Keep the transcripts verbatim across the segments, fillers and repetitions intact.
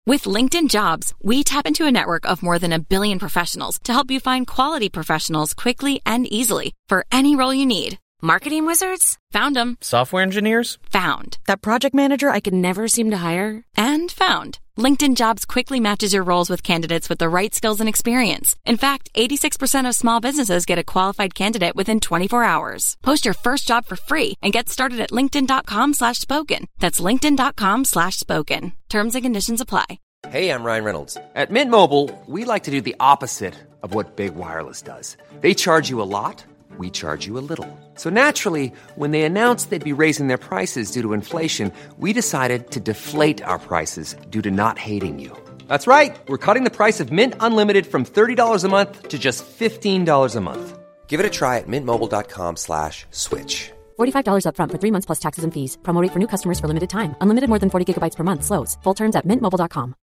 With LinkedIn Jobs, we tap into a network of more than a billion professionals to help you find quality professionals quickly and easily for any role you need. Marketing wizards? Found them. Software engineers? Found. That project manager I could never seem to hire? And found. LinkedIn Jobs quickly matches your roles with candidates with the right skills and experience. In fact, eighty-six percent of small businesses get a qualified candidate within twenty-four hours. Post your first job for free and get started at linkedin.com slash spoken. That's linkedin.com slash spoken. Terms and conditions apply. Hey, I'm Ryan Reynolds. At Mint Mobile, we like to do the opposite of what Big Wireless does. They charge you a lot. We charge you a little. So naturally, when they announced they'd be raising their prices due to inflation, we decided to deflate our prices due to not hating you. That's right. We're cutting the price of Mint Unlimited from thirty dollars a month to just fifteen dollars a month. Give it a try at mintmobile.com slash switch. forty-five dollars up front for three months plus taxes and fees. Promo rate for new customers for limited time. Unlimited more than forty gigabytes per month. Slows full terms at mint mobile dot com.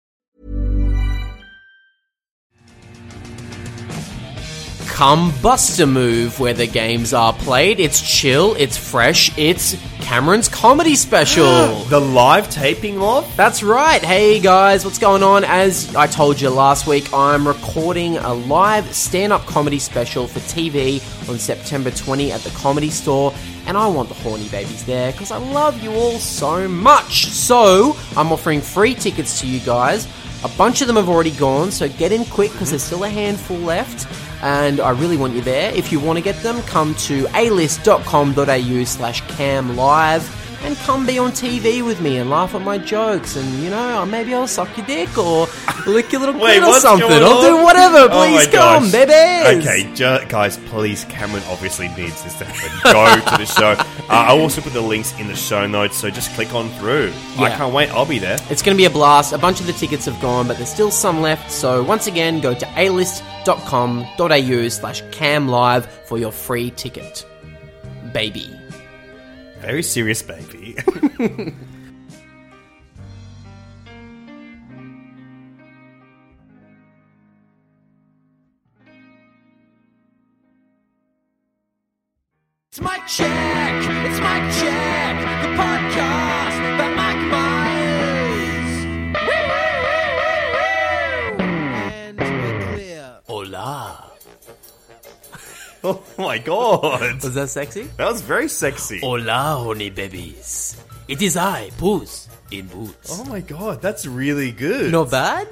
Come Buster Move, where the games are played. It's chill, it's fresh, it's Cameron's comedy special. The live taping of? That's right. Hey guys, what's going on? As I told you last week, I'm recording a live stand-up comedy special for T V on September twentieth at the Comedy Store, and I want the horny babies there because I love you all so much. So, I'm offering free tickets to you guys. A bunch of them have already gone, so get in quick because there's still a handful left. And I really want you there. If you want to get them, come to alist.com.au slash cam live and come be on T V with me and laugh at my jokes. And, you know, maybe I'll suck your dick or lick your little Wait, clit or what's something. going I'll on? do whatever. Oh Please my come, gosh. babies. Okay, ju- guys, please. Cameron obviously needs this to happen. Go to the show. Uh, I'll also put the links in the show notes, so just click on through. I Yeah. can't wait. I'll be there. It's going to be a blast. A bunch of the tickets have gone, but there's still some left. So once again, go to alist.com.au slash cam live for your free ticket. Baby. Very serious, baby. It's Mike Check, it's Mike Check, the podcast by Mike Myers. And we're clear. Hola. Oh my god. Was that sexy? That was very sexy. Hola, honey babies. It is I, Puss, in Boots. Oh my god, that's really good. Not bad?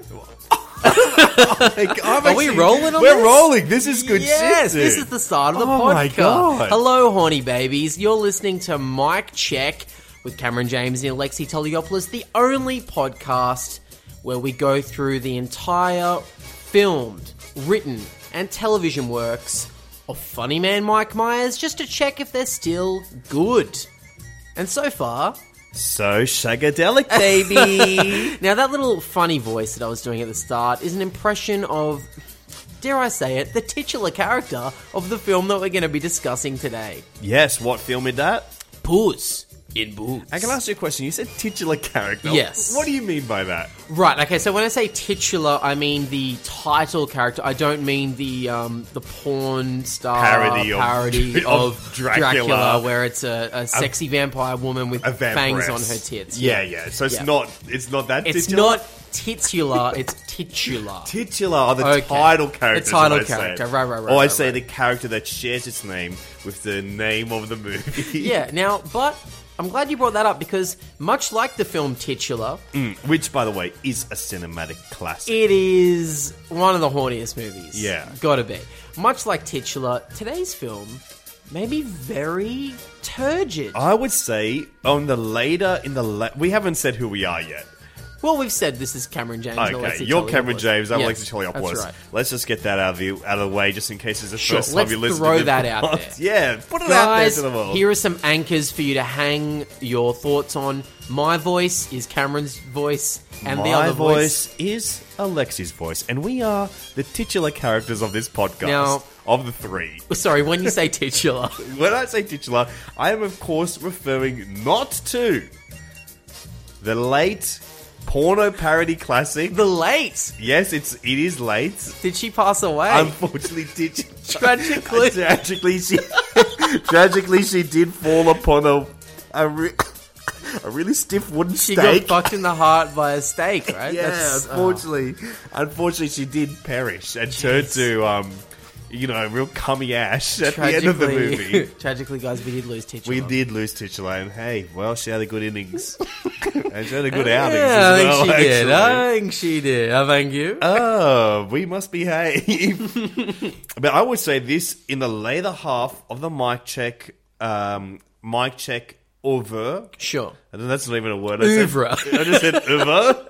Like, I'm Are we actually- rolling on We're this? rolling. This is good yes, shit. this dude. is the start of the Oh podcast. my God. Hello, horny babies. You're listening to Mike Check with Cameron James and Alexi Toliopoulos, the only podcast where we go through the entire filmed, written, and television works of funny man Mike Myers just to check if they're still good. And so far... So shagadelic, baby. Now, that little funny voice that I was doing at the start is an impression of, dare I say it, the titular character of the film that we're going to be discussing today. Yes, what film is that? Puss in Boots. I can ask you a question. You said titular character. Yes. What do you mean by that? Right, okay, so when I say titular, I mean the title character. I don't mean the um, the porn star Parody of- parody of of, Dracula. Dracula, where it's a, a sexy vampire woman with A fangs vampiress. on her tits. Yeah, yeah. So it's Yeah. not. It's not that. It's titular? not titular, it's titular. Titular are the Okay. title character. The title is what I character, say. right, right, right, Or I right, say right. the character that shares its name with the name of the movie. Yeah, now, but I'm glad you brought that up because much like the film Titular, Mm, which, by the way, is a cinematic classic. it is one of the horniest movies. Yeah. Gotta be. Much like Titular, today's film may be very turgid. I would say on the later in the la- we haven't said who we are yet. Well, we've said this is Cameron James. and Okay, Alexi you're Cameron Toliopoulos. James. I'm Yes, Alexi Toliopoulos. That's right. Let's just get that out of the out of the way, just in case it's the Sure, first let's time you listen throw to the that out podcast. there. Yeah, put it out there Guys, to the world. here are some anchors for you to hang your thoughts on. My voice is Cameron's voice, and My the other voice, voice is Alexi's voice, and we are the titular characters of this podcast. Now- of the three. Sorry, when you say titular, When I say titular, I am of course referring not to the late porno parody classic. the late. Yes, it's it is late. Did she pass away? Unfortunately, did Tragically. tragically she tragically she did fall upon a a, re- a really stiff wooden She stake. got fucked in the heart by a stake, right? Yeah, That's- oh. unfortunately, unfortunately, she did perish and turned to, um, you know, real cummy ash at the end of the movie. Tragically, guys, we did lose Titular. We did lose Titular, and hey, well, she had a good innings. And she had a good outings Yeah, as I think well, she actually. did. I think she did. I thank you. Oh, we must behave. But I would say this in the later half of the mic check, um, mic check over. Sure. And that's not even a word. I said, Oeuvre. I just said over.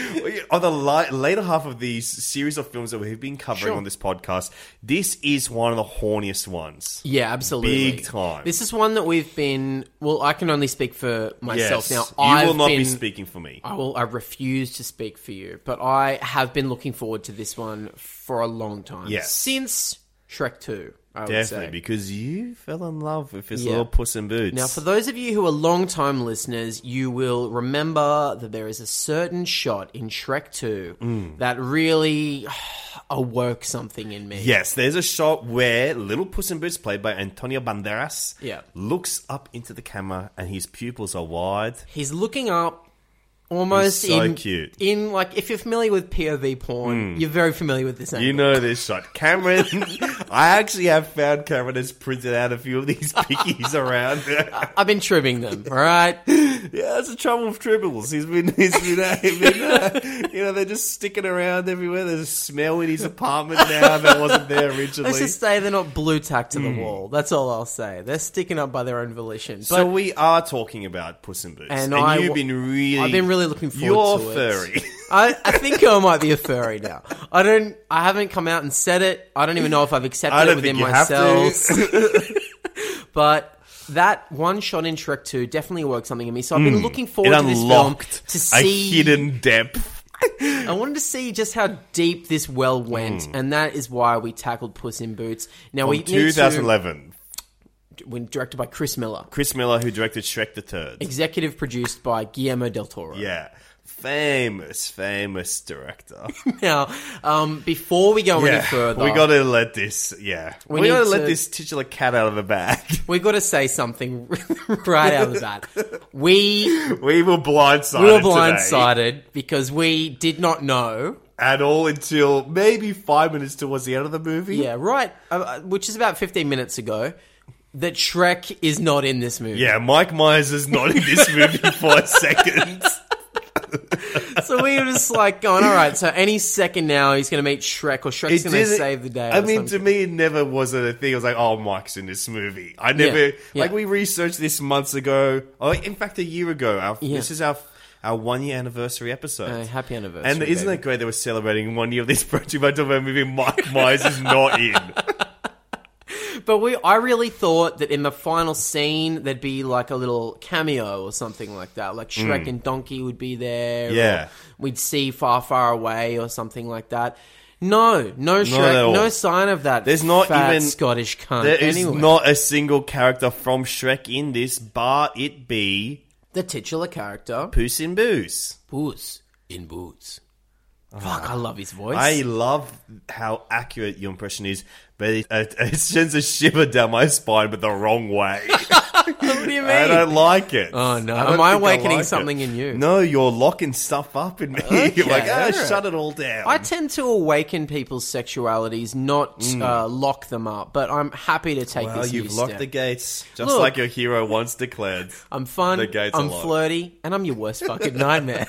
On the li- later half of these series of films that we've been covering Sure. on this podcast, this is one of the horniest ones. Yeah, absolutely. Big time. This is one that we've been. Well, I can only speak for myself Yes. now. You I've will not been, be speaking for me. I will. I refuse to speak for you, but I have been looking forward to this one for a long time. Yes. Since Shrek Two, I would Definitely, say. because you fell in love with his Yeah. little Puss in Boots. Now, for those of you who are long-time listeners, you will remember that there is a certain shot in Shrek two Mm. that really awoke something in me. Yes, there's a shot where little Puss in Boots, played by Antonio Banderas, Yeah. looks up into the camera and his pupils are wide. He's looking up almost He's so in, cute. in, like, if you're familiar with P O V porn, you're very familiar with this angle. You know this shot. Cameron, I actually have found Cameron has printed out a few of these pickies around. I've been trimming them, all right? Yeah, that's the trouble with tribbles. He's been, he's been, uh, he's been uh, you know, they're just sticking around everywhere. There's a smell in his apartment now that wasn't there originally. Let's just say they're not blue tacked to the wall. That's all I'll say. They're sticking up by their own volition. But, so we are talking about Puss in Boots, And and, I you've w- been really, I've been really looking forward you're to it. furry. I, I think I might be a furry now. I don't. I haven't come out and said it. I don't even know if I've accepted I it don't within think you have myself. to. But that one shot in Shrek two definitely awoke something in me. So I've been looking It forward to this film unlocked to a see. hidden depth. I wanted to see just how deep this well went, Hmm. and that is why we tackled Puss in Boots. Now we From need twenty to, eleven. when directed by Chris Miller, Chris Miller, who directed Shrek the Third. executive produced by Guillermo del Toro. Yeah. Famous, famous director. Now, um, before we go any yeah. further, We gotta let this, yeah. We We, gotta need let to- this titular cat out of the bag. we got to say something right out of the bat. We We were blindsided. we were today. blindsided because we did not know. At all until maybe five minutes towards the end of the movie. Yeah, right. Uh, which is about fifteen minutes ago. That Shrek is not in this movie. Yeah, Mike Myers is not in this movie for a second. So we were just like going, all right, so any second now he's going to meet Shrek or Shrek's going to didn't- save the day. I or mean, something. to me, it never was a thing. I was like, oh, Mike's in this movie. I never, Yeah, yeah. like, we researched this months ago. Oh, in fact, a year ago. Our, Yeah. This is our our one year anniversary episode. Uh, happy anniversary. and isn't baby. it great that we're celebrating one year of this project by talking about a movie Mike Myers is not in? But we, I really thought that in the final scene there'd be like a little cameo or something like that. Like Shrek and Donkey would be there. or Hmm. Yeah. we'd see Far, Far Away or something like that. No, no at Shrek, all. no sign of that. There's not fat even- Scottish cunt. There is anyway. not a single character from Shrek in this, bar it be the titular character. Puss in Boots. Boots in boots. Fuck, I love his voice. I love how accurate your impression is, but it, it, it sends a shiver down my spine, but the wrong way. what do you mean? I don't like it. Oh, no. I don't Am I think awakening like something it. in you? No, you're locking stuff up in me. Okay, You're like, ah, alright. shut it all down. I tend to awaken people's sexualities, not uh, lock them up. But I'm happy to take Mm. well, this you've new locked step. the gates, just Look. like your hero once declared. I'm fun, The gates I'm are locked. flirty, and I'm your worst fucking nightmare.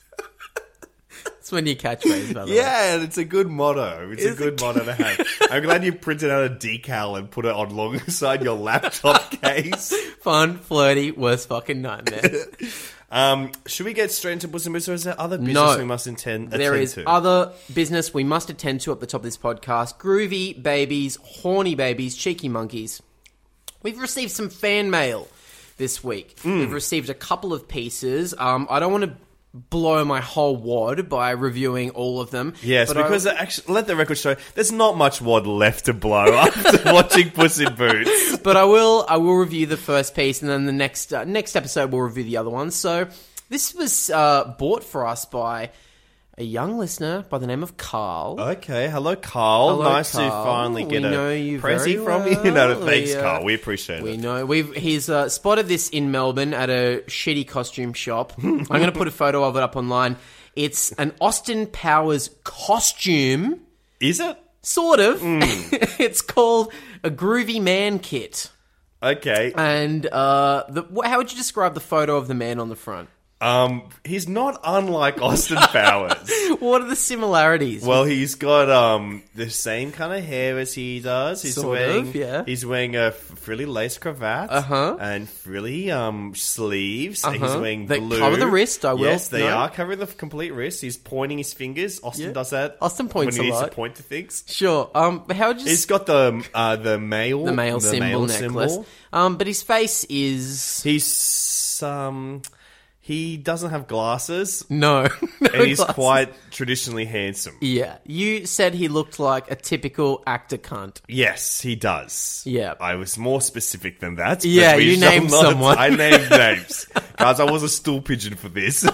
That's my new catchphrase, by the way. Yeah, and it's a good motto. It's a It's good a- motto to have. I'm glad you printed out a decal and put it on alongside your laptop case. Fun, flirty, worst fucking nightmare. Um, should we get straight into Puss in Boots, or is there other business No. we must intend, There attend is to? other business we must attend to at the top of this podcast. Groovy babies, horny babies, cheeky monkeys. We've received some fan mail this week. Hmm. We've received a couple of pieces. Um, I don't want to blow my whole wad by reviewing all of them. Yes, but I- because actually, let the record show there's not much wad left to blow after watching Puss in Boots. But I will I will review the first piece, and then the next uh, next episode we'll review the other one. So this was uh, bought for us by a young listener by the name of Carl. Okay, hello, Carl. Hello, nice Carl. to finally get we a know you prezi very from you. well. No, thanks, We, uh, Carl. We appreciate We it. know we've he's uh, spotted this in Melbourne at a shitty costume shop. I'm going to put a photo of it up online. It's an Austin Powers costume, Is it? sort of. Mm. It's called a Groovy Man Kit. Okay. And uh, the, wh- how would you describe the photo of the man on the front? Um, he's not unlike Austin Powers. What are the similarities? Well, he's got um the same kind of hair as he does. He's Sort wearing of, yeah. he's wearing a frilly lace cravat, Uh-huh. and frilly um sleeves. He's Uh-huh. wearing They blue. cover the wrist, I will Yes, they note. are covering the complete wrist. He's pointing his fingers. Austin Yeah. does that. Austin points when he a needs lot. to point to things. Sure. Um, but how would you He's got the uh the male the male symbol male necklace? symbol. Um, but his face is He's um he doesn't have glasses, no, no and he's glasses. quite traditionally handsome. Yeah, you said he looked like a typical actor cunt. Yes, he does. Yeah. I was more specific than that. but Yeah, we you shall named not- someone. I named names. Guys, I was a stool pigeon for this.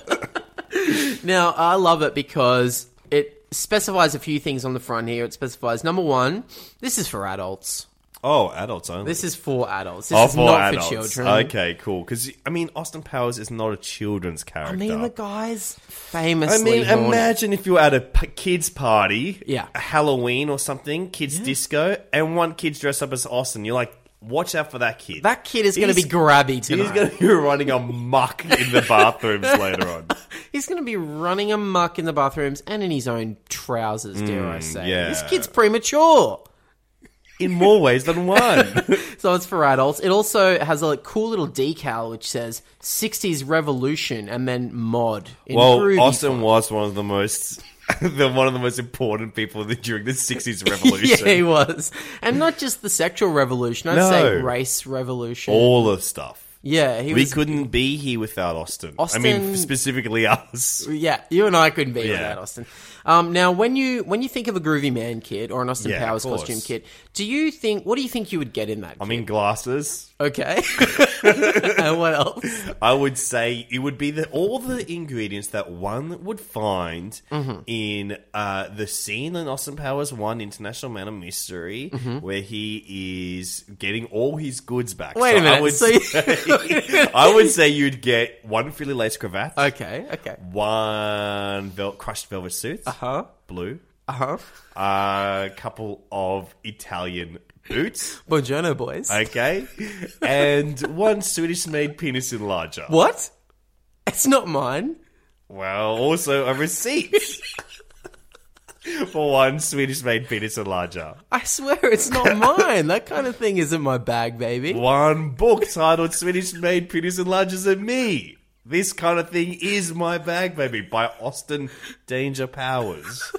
Now, I love it because it specifies a few things on the front here. It specifies, number one, this is for adults. Oh, adults only. This is for adults. This oh, is for not adults. for children. Okay, cool. Because, I mean, Austin Powers is not a children's character. I mean, the guy's I famously mean, horny. imagine if you were at a p- kids' party, Yeah. a Halloween or something, kids' disco, and one kid's dressed up as Austin. You're like, watch out for that kid. That kid is going to be He's- grabby tonight. He's going to be running amok in the bathrooms later on. He's going to be running amok in the bathrooms and in his own trousers, dare I say. Mm, yeah. This kid's premature. In more ways than one. So it's for adults. It also has a like, cool little decal which says sixties Revolution and then mod. In Well, groovy Austin font. was one of the most, the one of the most important people during the sixties revolution. Yeah, he was. And not just the sexual revolution, I'd No. say race revolution. All the stuff. yeah, he We was. couldn't be here without Austin. Austin- I mean, specifically us. Yeah, you and I couldn't be Yeah. without Austin. Um, now, when you when you think of a Groovy Man kit or an Austin Yeah, Powers of course. costume kit, do you think what do you think you would get in that? I kit? mean, glasses. Okay. And what else? I would say it would be the, all the ingredients that one would find Mm-hmm. in uh, the scene in Austin Powers one International Man of Mystery, Mm-hmm. where he is getting all his goods back. Wait a So minute. I would, So you- say, I would say you'd get one frilly lace cravat, Okay. Okay. one vel- crushed velvet suit, Huh? blue, Uh huh. a couple of Italian boots, Buongiorno, boys. okay, and one Swedish-made penis enlarger. What? It's not mine. Well, also a receipt for one Swedish-made penis enlarger. I swear it's not mine. That kind of thing isn't my bag, baby. One book titled Swedish-made penis enlargers and me. This kind of thing is my bag, baby, by Austin Danger Powers.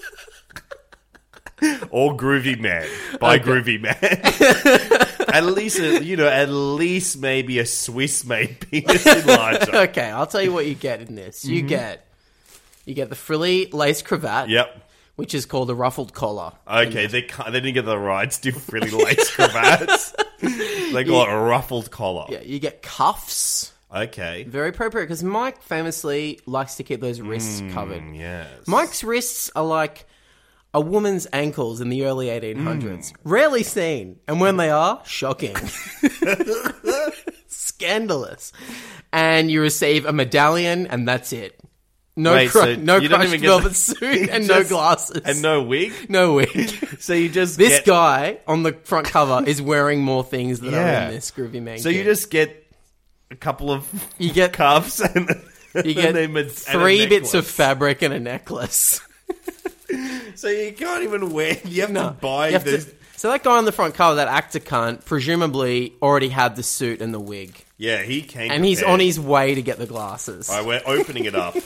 Or Groovy Man by Okay. Groovy Man. At least, a, you know, at least maybe a Swiss-made penis enlarger. Okay, I'll tell you what you get in this. You get you get the frilly lace cravat. Yep. Which is called a ruffled collar. Okay, they can't, they didn't get the rights to frilly lace cravats. They got a ruffled collar. Yeah, you get cuffs. Okay. Very appropriate because Mike famously likes to keep those wrists covered. Yes. Mike's wrists are like a woman's ankles in the early eighteen hundreds. Mm. Rarely seen. And when they are, shocking. Scandalous. And you receive a medallion and that's it. No, Wait, cru- so no you don't crushed even get velvet the- suit and no Just- glasses. And no wig? No wig. So you just This get, guy on the front cover is wearing more things that are Yeah. in this Groovy Man So you kit. just get a couple of You get- cuffs and You get and a med- and a three bits of necklace. fabric and a necklace. So you can't even wear. You have No. to buy You have the. to- so that guy on the front cover, that actor cunt, presumably already had the suit and the wig. Yeah, he came. And he's prepared. on his way to get the glasses. All right, we're opening it up.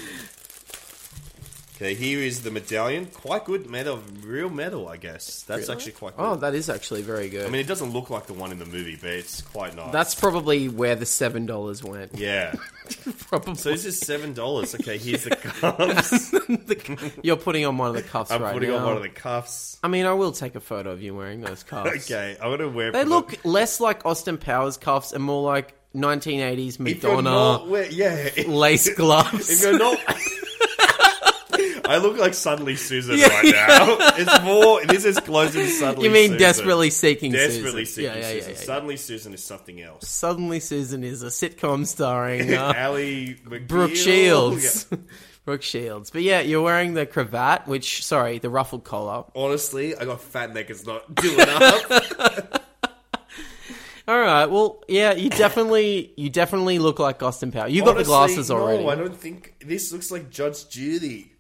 Okay, here is the medallion. Quite good metal, real metal, I guess. That's actually quite good. Oh, that is actually very good. I mean, it doesn't look like the one in the movie, but it's quite nice. That's probably where the seven dollars went. yeah. Probably. So this is seven dollars. Okay, here's the cuffs. The- you're putting on one of the cuffs I'm right putting now. on one of the cuffs. I mean, I will take a photo of you wearing those cuffs. Okay, I'm gonna wear. They for the- look less like Austin Powers cuffs and more like nineteen eighties If you're Madonna not wear- yeah. If lace gloves. you're not, I look like Suddenly Susan right now. It's more. This is closer to Suddenly. You mean Susan. Desperately Seeking Desperately Susan? Seeking Yeah, yeah, yeah, Susan. yeah, yeah. Suddenly Susan is something else. Suddenly Susan is a sitcom starring uh, Ali McGill. Brooke Shields. Brooke Shields. But yeah, you're wearing the cravat, which, sorry, the ruffled collar. Honestly, I got fat neck. It's not doing up. All right. Well, yeah, you definitely, you definitely look like Austin Powers. You got the glasses Honestly, already. No, I don't think this looks like Judge Judy.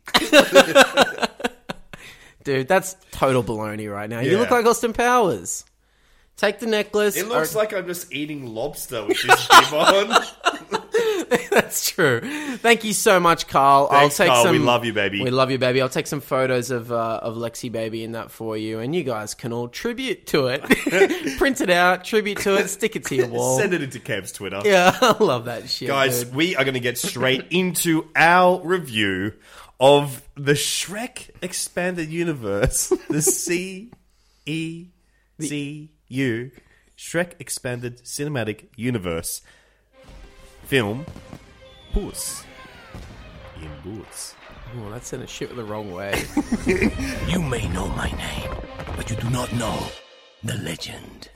Dude, that's total baloney right now. You Yeah. look like Austin Powers. Take the necklace. It looks or- like I'm just eating lobster with this bib on. That's true. Thank you so much, Carl. Thanks, I'll take Carl. some. We love you, baby. We love you, baby. I'll take some photos of uh, of Lexi Baby in that for you, and you guys can all tribute to it. Print it out, tribute to it, stick it to your wall. Send it into Kev's Twitter. Yeah, I love that shit, Guys, dude. we are going to get straight into our review of the Shrek Expanded Universe, the C E C U, Shrek Expanded Cinematic Universe film, Puss in Boots. Oh, that's in a shit the wrong way. You may know my name, but you do not know the legend.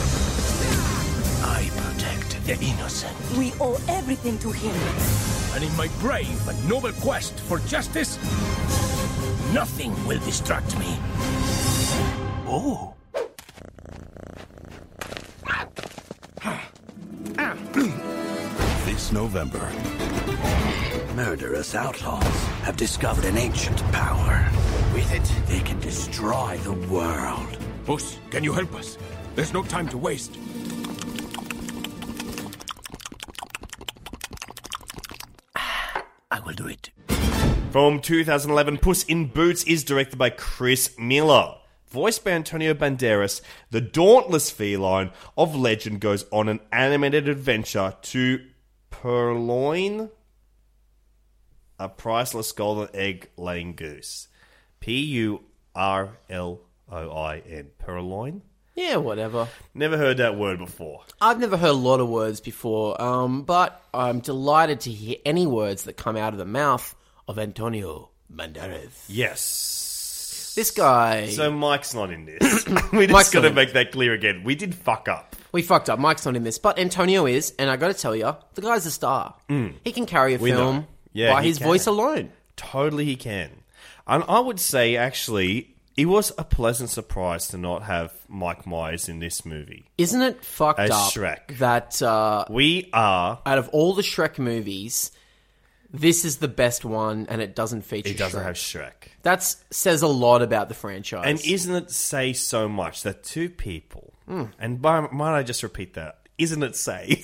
I protect the innocent. We owe everything to him. And in my brave and noble quest for justice, nothing will distract me. Oh. This November, murderous outlaws have discovered an ancient power. With it, they can destroy the world. Puss, can you help us? There's no time to waste. I will do it. From two thousand eleven, Puss in Boots is directed by Chris Miller. Voiced by Antonio Banderas, the dauntless feline of legend goes on an animated adventure to purloin a priceless golden egg-laying goose. P U R L O I N. Purloin? Yeah, whatever. Never heard that word before. I've never heard a lot of words before, um, but I'm delighted to hear any words that come out of the mouth of Antonio Banderas. Yes. This guy... So Mike's not in this. We Mike's just got not to in make that clear again. We did fuck up. We fucked up. Mike's not in this, but Antonio is, and I got to tell you, the guy's a star. He can carry a We know. film Yeah, by he his can. voice alone. Totally he can. And I would say, actually, it was a pleasant surprise to not have Mike Myers in this movie. Isn't it fucked As up Shrek. that uh, We are... out of all the Shrek movies, this is the best one, and it doesn't feature It doesn't Shrek. have Shrek. That says a lot about the franchise. And isn't it say so much that two people... And by, might I just repeat that? Isn't it say?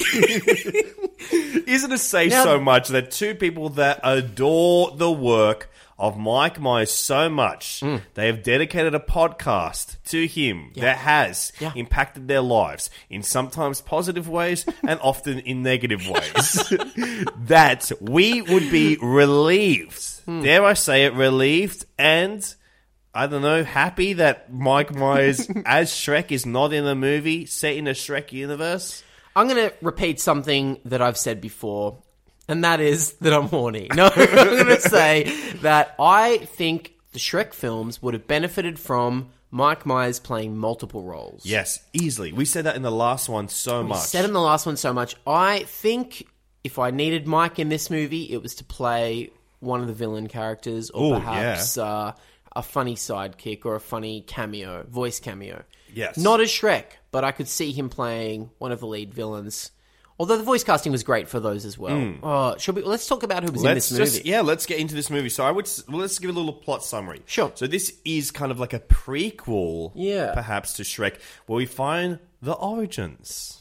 Isn't it say Now- so much that two people that adore the work of Mike Myers so much, they have dedicated a podcast to him that has Yeah. impacted their lives in sometimes positive ways and often in negative ways, that we would be relieved, dare I say it, relieved and... I don't know, happy that Mike Myers as Shrek is not in a movie set in a Shrek universe? I'm going to repeat something that I've said before, and that is that I'm horny. No, I'm going to say that I think the Shrek films would have benefited from Mike Myers playing multiple roles. Yes, easily. We said that in the last one so We much. said in the last one so much. I think if I needed Mike in this movie, it was to play one of the villain characters, or Ooh, perhaps uh, a funny sidekick or a funny cameo, voice cameo. Yes. Not as Shrek, but I could see him playing one of the lead villains. Although the voice casting was great for those as well. Oh, should we? Let's talk about who was Let's in this movie. just yeah, let's get into this movie. So I would s- well, let's give a little plot summary. Sure. So this is kind of like a prequel, Yeah. perhaps to Shrek, where we find the origins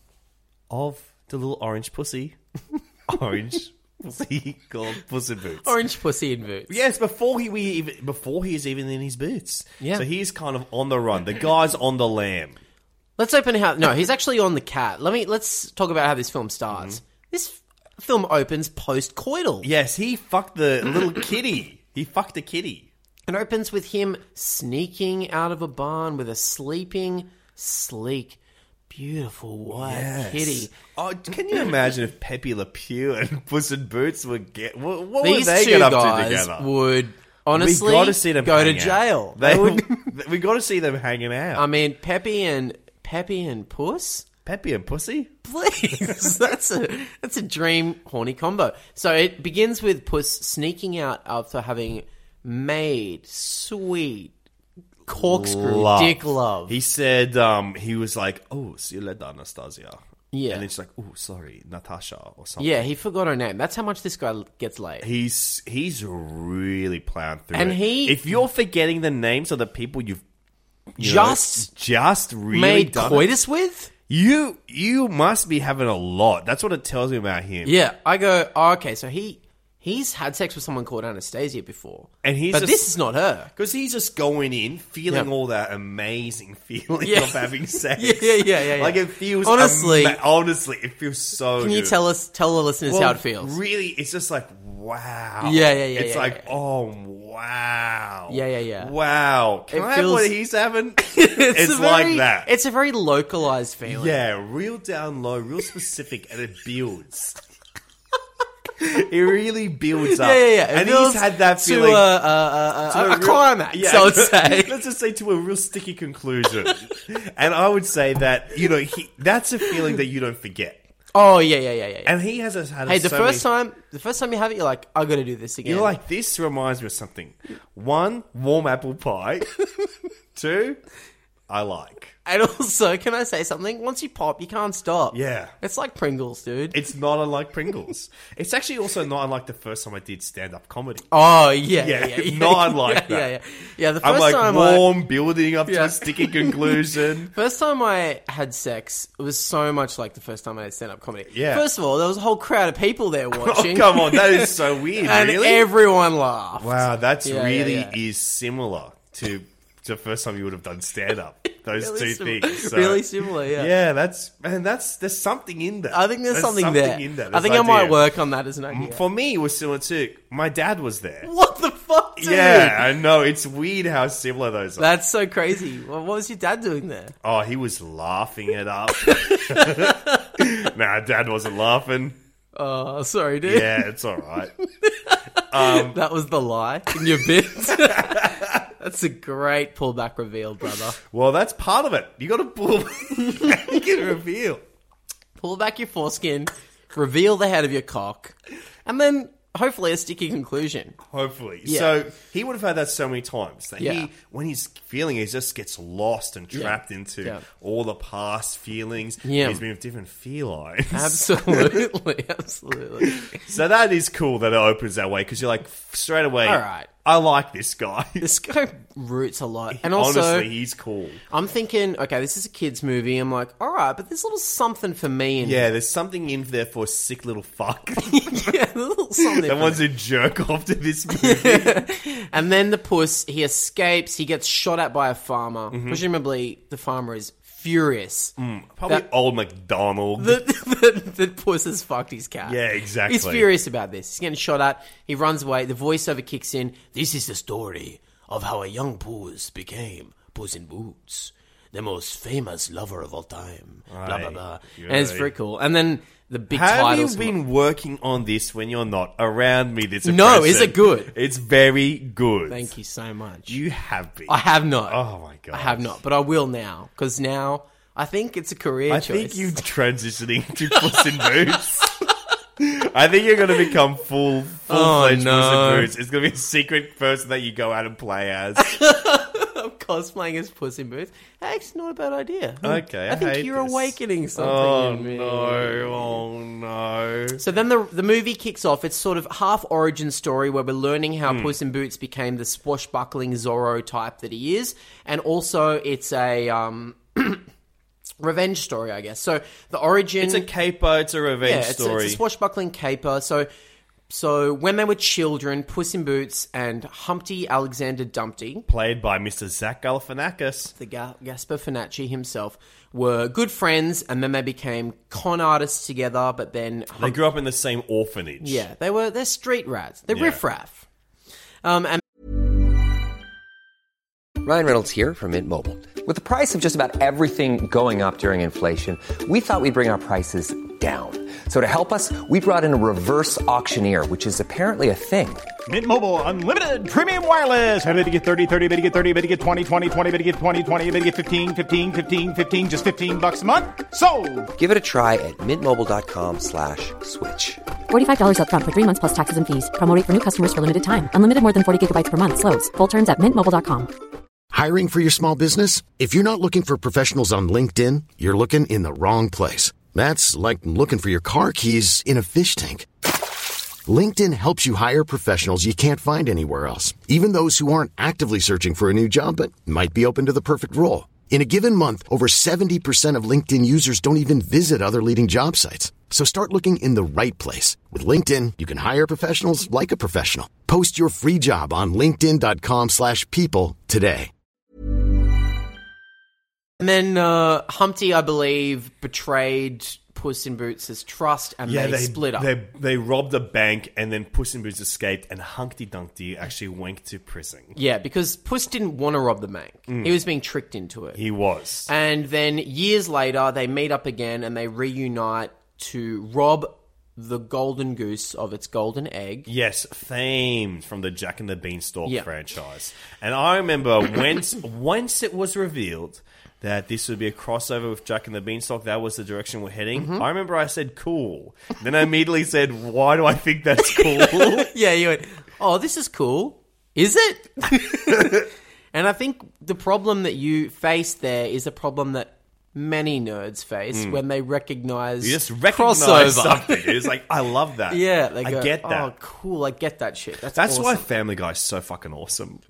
of the little orange pussy, orange pussy called Puss in Boots. Orange Pussy in Boots. Yes, before he we even before he is even in his boots. Yeah. So he's kind of on the run. The guy's on the lam. Let's open how. No, he's actually on the cat. Let me. Let's talk about how this film starts. This f- film opens post-coital. Yes, he fucked the little kitty. He fucked a kitty. It opens with him sneaking out of a barn with a sleeping, sleek, beautiful white Yes. kitty. Oh, can you imagine if Pepe Le Pew and Puss in Boots would get what, what would These they two get up guys to together? would honestly, we got to see them go to hang out. jail. They, They would- we got to see them hanging out. I mean, Peppy and Peppy and Puss. Peppy and Pussy? Please, that's a that's a dream horny combo. So it begins with Puss sneaking out after having made sweet corkscrew Love. dick love. He said um, he was like, oh, see you later, Anastasia. Yeah. And then she's like, oh, sorry, Natasha or something. Yeah, he forgot her name. That's how much this guy gets laid. He's he's really plowing through And it. he- If you're forgetting the names of the people you've you Just know, just really made done it, coitus with? you you must be having a lot. That's what it tells me about him. Yeah, I go, oh, okay, so he he's had sex with someone called Anastasia before. And he's but just- this is not her. Because he's just going in, feeling Yeah. all that amazing feeling Yeah. of having sex. Yeah, yeah, yeah, yeah, yeah. Like it feels Honestly- ama- honestly, it feels so. Can you good. tell us, tell the listeners Well, how it feels? Really, it's just like wow. Yeah, yeah, yeah, It's yeah, like yeah. oh wow. Yeah, yeah, yeah. Wow. Can It I feels- have what he's having? it's it's a like very- that. It's a very localized feeling. Yeah, real down low, real specific, and it builds. It really builds up. Yeah, yeah, yeah. It And builds he's had that to feeling. a, a, a, to a, a real- climax, yeah, I would say. Let's just say to a real sticky conclusion. And I would say that, you know, he, that's a feeling that you don't forget. Oh, yeah, yeah, yeah, yeah. yeah. And he has had Hey, the so first many, time, the first time you have it, you're like, I got to do this again. You're like, this reminds me of something. One, warm apple pie. Two, I like. and also, can I say something? Once you pop, you can't stop. Yeah. It's like Pringles, dude. It's not unlike Pringles. It's actually also not unlike the first time I did stand-up comedy. Oh, yeah, Yeah, yeah, yeah. not like yeah, that. Yeah, yeah. Yeah, the 1st I'm like time I... warm, building up to Yeah. a sticky conclusion. First time I had sex, it was so much like the first time I had stand-up comedy. Yeah. First of all, there was a whole crowd of people there Oh, watching. come on. That is so weird, and really? everyone laughed. Wow, that's Yeah, really yeah, yeah. is similar to the first time you would have done stand-up. Those Really two sim- things. So- really similar, yeah. Yeah, that's man. That's there's something in there. I think there's, something, there. in there. I This think I might idea. work on that as an idea. For me, it was similar too. My dad was there. What the fuck, dude? Yeah, I know. It's weird how similar those are. That's so crazy. Well, what was your dad doing there? Oh, he was laughing it up. Nah, Dad wasn't laughing. Oh, sorry, dude. Yeah, it's all right. That was the lie in your bit. That's a great pullback reveal, brother. Well, that's part of it. You got to pull back and reveal. Pull back your foreskin, reveal the head of your cock, and then hopefully a sticky conclusion. Hopefully. Yeah. So he would have had that so many times that Yeah. he, when he's feeling, he just gets lost and Yeah. trapped into Yeah. all the past feelings. Yeah. He's been with different felines. Absolutely, absolutely. So that is cool that it opens that way because you're like straight away. All right. I like this guy. This guy roots a lot, and also Honestly, he's cool. I'm thinking, okay, this is a kids' movie. I'm like, all right, but there's a little something for me in Yeah, there's something in there for a sick little fuck it. Yeah, a little something. that for wants me. to jerk off to this movie. And then the puss, he escapes. He gets shot at by a farmer. Mm-hmm. Presumably, the farmer is furious. Probably That- old MacDonald. The, the, the puss has fucked his cat. Yeah, exactly. He's furious about this. He's getting shot at. He runs away. The voiceover kicks in. This is the story of how a young puss became Puss in Boots, the most famous lover of all time. Blah, blah, Right. blah. You're And it's right. very cool. And then the big Have titles. you been working on this when you're not around me? This No, oppression? is it good? It's very good. Thank you so much. You have been. I have not. Oh my god. I have not, but I will now. Because now, I think it's a career I choice. think you're transitioning to Puss in Boots. I think you're going to become full, full-fledged Oh, no. Puss in Boots. It's going to be a secret person that you go out and play as. I'm cosplaying as Puss in Boots. Hey, it's not a bad idea. Okay, I I think hate you're this. awakening something Oh in me. no! Oh no! So then the the movie kicks off. It's sort of half origin story where we're learning how Hmm. Puss in Boots became the swashbuckling Zorro type that he is, and also it's a um, revenge story, I guess. So the origin, It's a caper. It's a revenge yeah, it's a, story. it's a swashbuckling caper. So. So when they were children, Puss in Boots and Humpty Alexander Dumpty, Played by Mister Zach Galifianakis. the Ga- Gaspar Finacci himself, were good friends, and then they became con artists together. But then, They grew up in the same orphanage. yeah, they were they're street rats. They're Yeah. riffraff. Um, and Ryan Reynolds here from Mint Mobile. With the price of just about everything going up during inflation, we thought we'd bring our prices down. So to help us, we brought in a reverse auctioneer, which is apparently a thing. Mint Mobile Unlimited Premium Wireless. How to get thirty, thirty, how to get thirty, how to get twenty, twenty, twenty, how to get twenty, twenty, how to get fifteen, fifteen, fifteen, fifteen, just fifteen bucks a month? Sold! Give it a try at mintmobile.com slash switch. forty-five dollars up front for three months plus taxes and fees. Promo rate for new customers for limited time. Unlimited more than forty gigabytes per month. Slows full terms at mint mobile dot com. Hiring for your small business? If you're not looking for professionals on LinkedIn, you're looking in the wrong place. That's like looking for your car keys in a fish tank. LinkedIn helps you hire professionals you can't find anywhere else, even those who aren't actively searching for a new job but might be open to the perfect role. In a given month, over seventy percent of LinkedIn users don't even visit other leading job sites. So start looking in the right place. With LinkedIn, you can hire professionals like a professional. Post your free job on linkedin.com slash people today. And then uh, Humpty, I believe, betrayed Puss in Boots' trust, and Yeah, they, they split up. They, they robbed a bank, and then Puss in Boots escaped, and Humpty Dumpty actually went to prison. Yeah, because Puss didn't want to rob the bank. Mm. He was being tricked into it. He was. And then years later, they meet up again, and they reunite to rob the golden goose of its golden egg. Yes, famed from the Jack and the Beanstalk Yeah. franchise. And I remember once, once it was revealed that this would be a crossover with Jack and the Beanstalk, that was the direction we're heading. Mm-hmm. I remember I said, cool. Then I immediately said, why do I think that's cool? Yeah, you went, oh, this is cool. Is it? And I think the problem that you face there is a problem that many nerds face when they recognize You just recognize crossover. something. It's like, I love that. Yeah, they I go, get that. oh, cool, I get that shit. That's That's why awesome. Family Guy is so fucking awesome.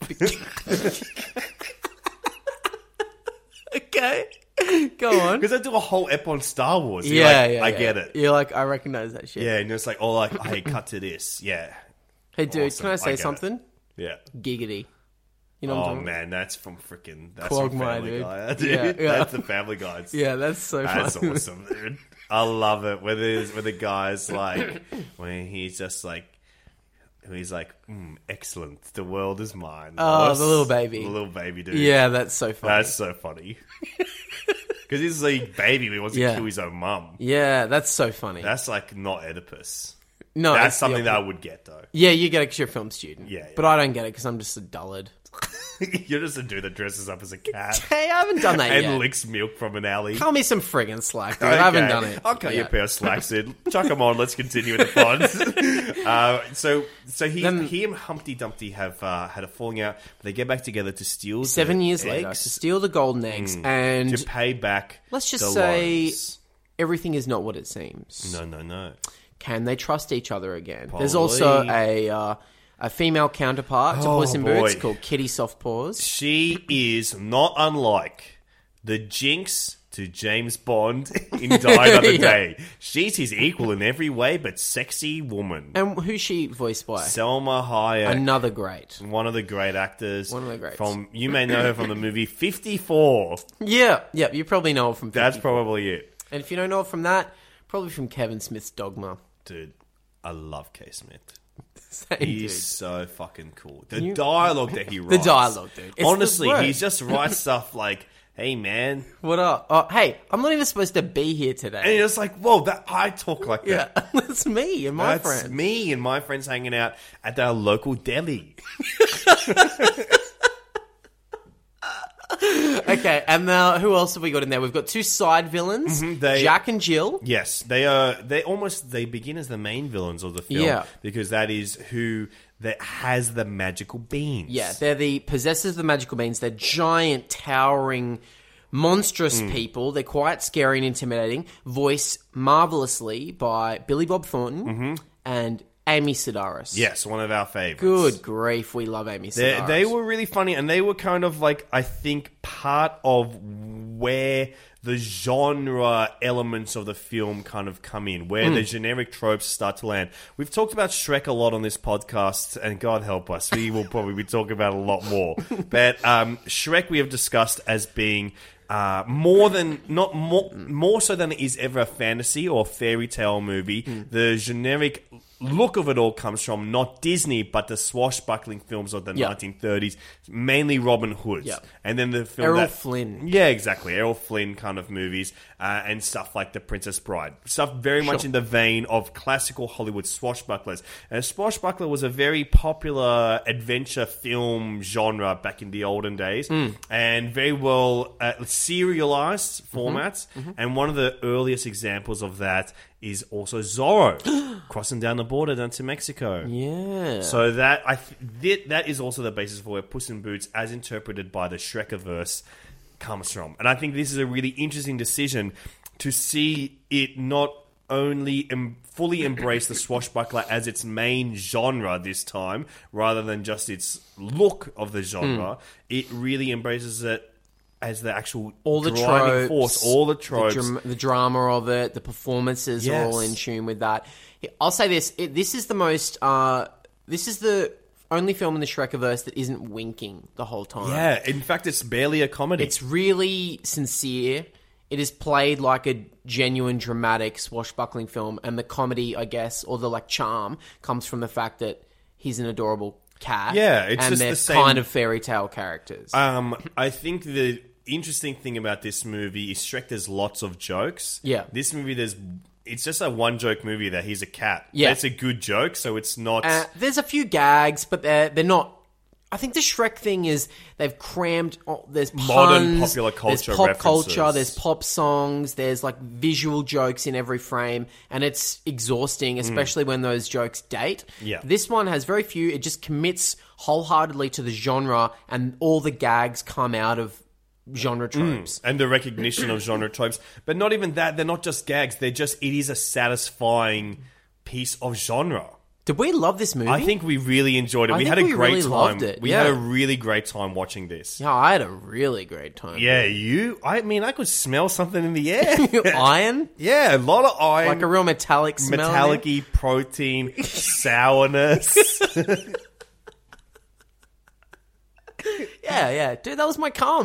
Okay, go on. Because they do a whole ep on Star Wars. You're Yeah, like, yeah, I yeah. get it. You're like, I recognize that shit. Yeah, and it's like, oh, like, hey, cut to this. Yeah. Hey, dude, Awesome. can I I say get it. something? Yeah. Giggity. You know what I'm Oh, talking about? man, that's from freaking... That's Quagmire, from Family dude. Guy. Dude. Yeah, yeah. That's the Family Guys. Yeah, that's so That's funny. awesome, dude. I love it. When, there's, when the guy's like... When he's just like... He's like, mm, excellent. The world is mine. Oh, Lois. the little baby. The little baby, dude. Yeah, that's so funny. That's so funny. Because he's a baby. He wants to Yeah. kill his own mum. Yeah, that's so funny. That's like not Oedipus. no, That's it's the something that I opposite. would get, though. Yeah, you get it because you're a film student. Yeah, yeah. But I don't get it because I'm just a dullard. You're just a dude that dresses up as a cat. Hey, I haven't done that and yet. licks milk from an alley. Cut me some friggin' slack, dude. I haven't done it. I'll cut you a yet. pair of slacks in. Chuck them on. Let's continue with the pod. uh, so, so he, Then- he and Humpty Dumpty have uh, had a falling out. But they get back together to steal Seven the years eggs, later, to steal the golden eggs, and to pay back. let's just the say loans. everything is not what it seems. No, no, no. Can they trust each other again? Probably. There's also a uh, a female counterpart to Oh, Puss in Boots boy. called Kitty Softpaws. She is not unlike the Jinx to James Bond in Die Another Yeah. Day. She's his equal in every way, but sexy woman. And who's she voiced by? Selma Hayek. Another great. One of the great actors. One of the greats. From you may know her from the movie fifty-four. Yeah, yeah, you probably know her from That's fifty-four. probably it. And if you don't know it from that, probably from Kevin Smith's Dogma. Dude, I love K. Smith. Same He's dude. so fucking cool. The You- dialogue that he The writes. dialogue, dude. It's the Honestly, worst. he just writes stuff like, hey, man. What up? Oh, hey, I'm not even supposed to be here today. And you're just like, whoa, that I talk like yeah, that. that's me and my That's friend. me and my friends hanging out at our local deli. Okay, and now who else have we got in there? We've got two side villains, Mhm, they- Jack and Jill. Yes, they are. They almost they begin as the main villains of the film, Yeah. because that is who that has the magical beans. Yeah, they're the possessors of the magical beans. They're giant, towering, monstrous Mm. people. They're quite scary and intimidating. Voiced marvelously by Billy Bob Thornton and Amy Sedaris. Yes, one of our favorites. Good grief, we love Amy They, Sedaris. they were really funny, and they were kind of like, I think, part of where the genre elements of the film kind of come in, where Mm. the generic tropes start to land. We've talked about Shrek a lot on this podcast, and God help us, we will probably be talking about it a lot more. But um, Shrek we have discussed as being uh, more than, not more, more so than it is ever a fantasy or fairy tale movie. The generic look of it all comes from not Disney, but the swashbuckling films of the Yep. nineteen thirties, mainly Robin Hood. Yep. And then the film Errol that, Flynn. Yeah, exactly. Errol Flynn kind of movies uh, and stuff like The Princess Bride. Stuff very much Sure. in the vein of classical Hollywood swashbucklers. And a swashbuckler was a very popular adventure film genre back in the olden days Mm. and very well uh, serialized Mm-hmm. formats. And one of the earliest examples of that is also Zorro crossing down the border down to Mexico. Yeah. So that I th- that, that is also the basis for where Puss in Boots, as interpreted by the Shrekiverse, comes from. And I think this is a really interesting decision to see it not only em- fully embrace the swashbuckler as its main genre this time, rather than just its look of the genre. Mm. It really embraces it as the actual all the driving tropes, force, all the tropes. the, dram- the drama of it, the performances are all Yes. in tune with that. I'll say this: it, this is the most. Uh, this is the only film in the Shrekiverse that isn't winking the whole time. Yeah, in fact, it's barely a comedy. It's really sincere. It is played like a genuine, dramatic, swashbuckling film, and the comedy, I guess, or the like charm, comes from the fact that he's an adorable cat. Yeah, it's and just they're the same- kind of fairy tale characters. Um, I think the interesting thing about this movie is Shrek. There's lots of jokes. Yeah. This movie, there's it's just a one joke movie that he's a cat. Yeah. It's a good joke, so it's not. Uh, there's a few gags, but they're they're not. I think the Shrek thing is they've crammed. Oh, there's puns, Modern popular there's culture pop references. culture, there's pop songs, there's like visual jokes in every frame, and it's exhausting, especially when those jokes date. Yeah. This one has very few. It just commits wholeheartedly to the genre, and all the gags come out of genre tropes. Mm, and the recognition of genre tropes. But not even that, they're not just gags, they're just, it is a satisfying piece of genre. Did we love this movie? I think we really enjoyed it. I we think had a we great really time. loved it, We yeah. had a really great time watching this. Yeah, I had a really great time. Yeah, you? I mean, I could smell something in the air. Iron? Yeah, a lot of iron. Like a real metallic smell. in there. Metallic-y protein, sourness. Yeah, yeah. Dude, that was my cum.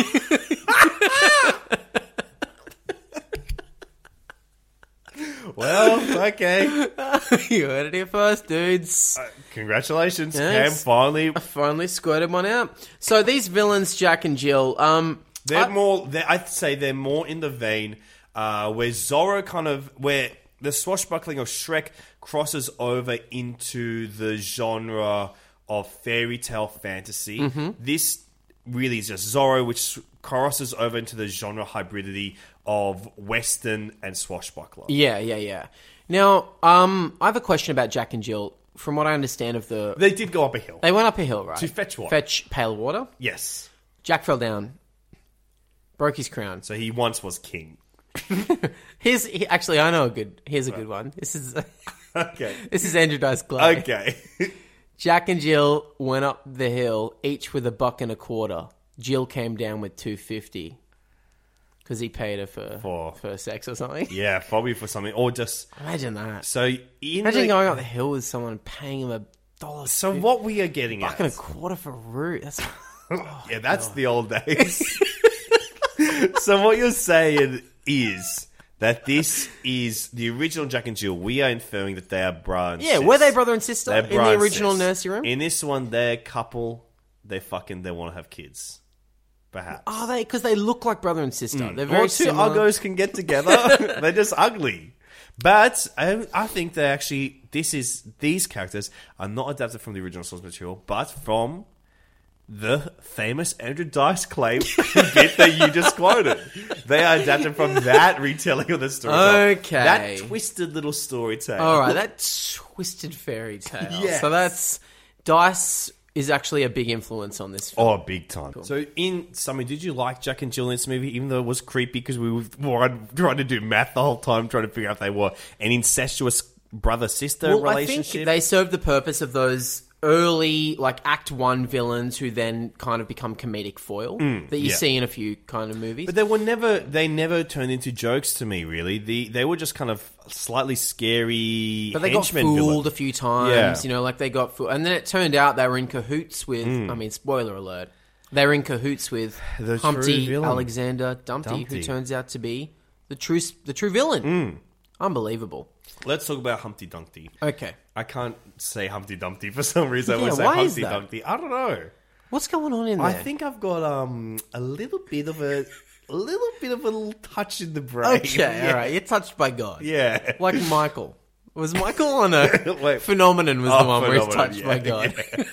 Well, okay. You heard it here first, dudes. Uh, congratulations, Yes. Cam. Finally, I finally squirted one out. So these villains, Jack and Jill, um, they're I- more. They're, I'd say they're more in the vein uh, where Zorro kind of where the swashbuckling of Shrek crosses over into the genre of fairy tale fantasy. Mm-hmm. This really is just Zorro, which crosses over into the genre hybridity of Western and swashbuckler. yeah, yeah, yeah. Now, um, I have a question about Jack and Jill. From what I understand of the, They did go up a hill. they went up a hill, right? To fetch what? Fetch pail water. Yes. Jack fell down, broke his crown. So he once was king. Here's he, actually, I know a good. Here's a good one. This is Okay. this is Andrew Dice Clay. Okay. Jack and Jill went up the hill, each with a buck and a quarter. Jill came down with two fifty because he paid her for, For- for sex or something. Yeah, probably for something. Or just... Imagine that. So, in Imagine the, going up the hill with someone paying him a dollar. So fifty, what we are getting buck at... and a quarter for root. That's yeah, that's the old days. So what you're saying is that this is the original Jack and Jill. We are inferring that they are brother and yeah. sis. Were they brother and sister They're in the brother and original sis. nursery room? In this one, they're a couple. They fucking they want to have kids. Perhaps. Are they? Because they look like brother and sister. Mm. They're very Well, two similar. uggos can get together. They're just ugly. But I, I think they actually this is these characters are not adapted from the original source material, but from the famous Andrew Dice Clay bit that you just quoted. They are adapted from that retelling of the story. Okay. That twisted little story tale. All right, that twisted fairy tale. Yes. So that's Dice is actually a big influence on this film. Oh, big time. So, in summary, did you like Jack and Jill in this movie, even though it was creepy because we were trying to do math the whole time, trying to figure out if they were an incestuous brother-sister Well, relationship? I think they serve the purpose of those early, like, Act One villains who then kind of become comedic foil that you yeah. see in a few kind of movies. But they were never, they never turned into jokes to me, really. The, they were just kind of slightly scary But they got henchmen fooled villains. a few times, Yeah. you know, like they got fooled. And then it turned out they were in cahoots with, I mean, spoiler alert, they were in cahoots with The true Humpty villain. Alexander Dumpty, Dumpty. who turns out to be the true, the true villain. Unbelievable. Let's talk about Humpty Dumpty. Okay. I can't say Humpty Dumpty for some reason. I Yeah, want to say why is Humpty that? Dumpty. I don't know. What's going on in there? I think I've got um a little bit of a, a little bit of a little touch in the brain. Okay, Yeah. all right. You're touched by God. Yeah. Like Michael. Was Michael on a... Wait. Phenomenon was the Oh, one where he's Phenomenon, touched yeah, by God. yeah.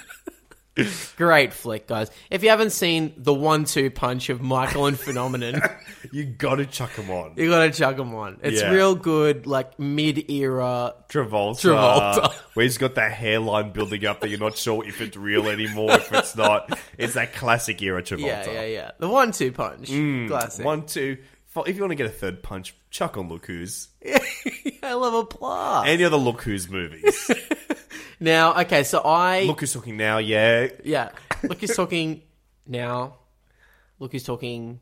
Great flick, guys. If you haven't seen the one two punch of Michael and Phenomenon, You got to chuck them on. you gotta chuck them on. It's Yeah. real good, like mid-era... Travolta, Travolta. where he's got that hairline building up that you're not sure if it's real anymore, if it's not. It's that classic era Travolta. Yeah, yeah, yeah. The one two punch. Classic. One, two. F- If you want to get a third punch, chuck on Look Who's. I love applause. Any other Look Who's movies. Now, okay, so I... Look Who's Talking Now, yeah. Yeah. Look who's talking now. Look who's talking